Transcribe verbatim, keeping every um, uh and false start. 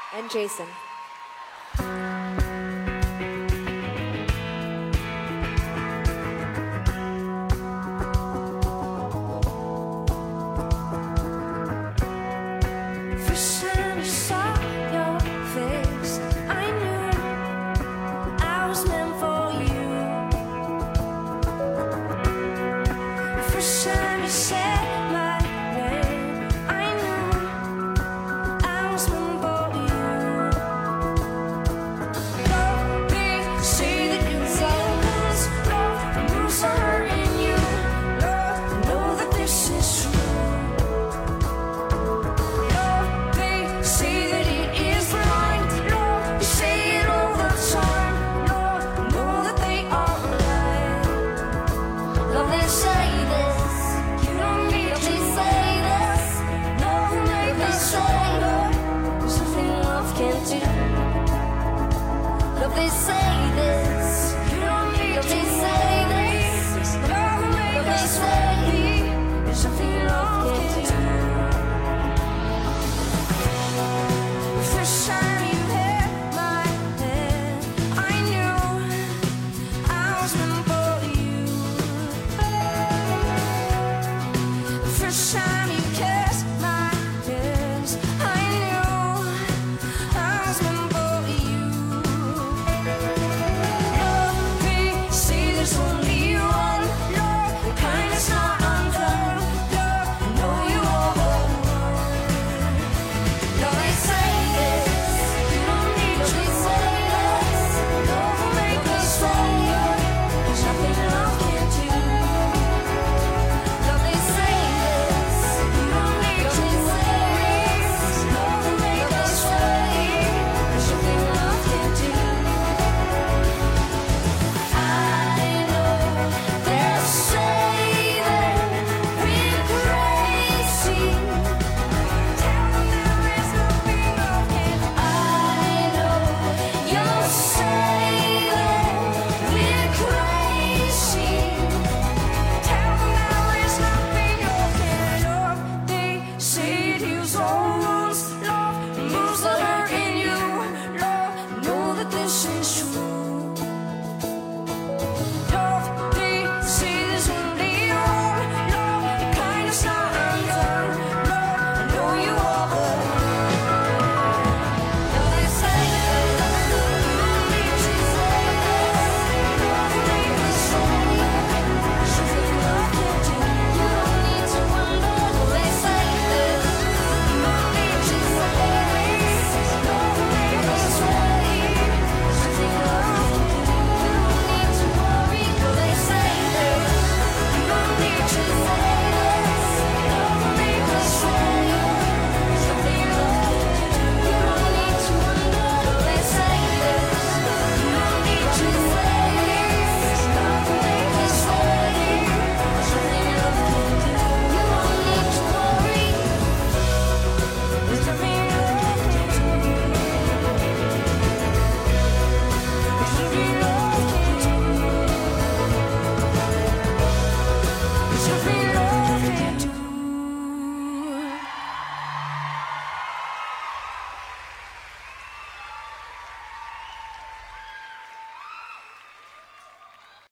and Jason. They say this, you don't need to say this. Love will make us say there's something love can do. First time you held my hand, I knew I was meant for you. First time you kissed my lips, I knew I was meant for you. There's only one love, the kind that's not undone. Love, I know you all love, they say this, you don't need to say this. Love will make us stronger, there's nothing love can't do. Love, they say this, you don't need to say this. Love will make us stronger, there's nothing love can't do. It's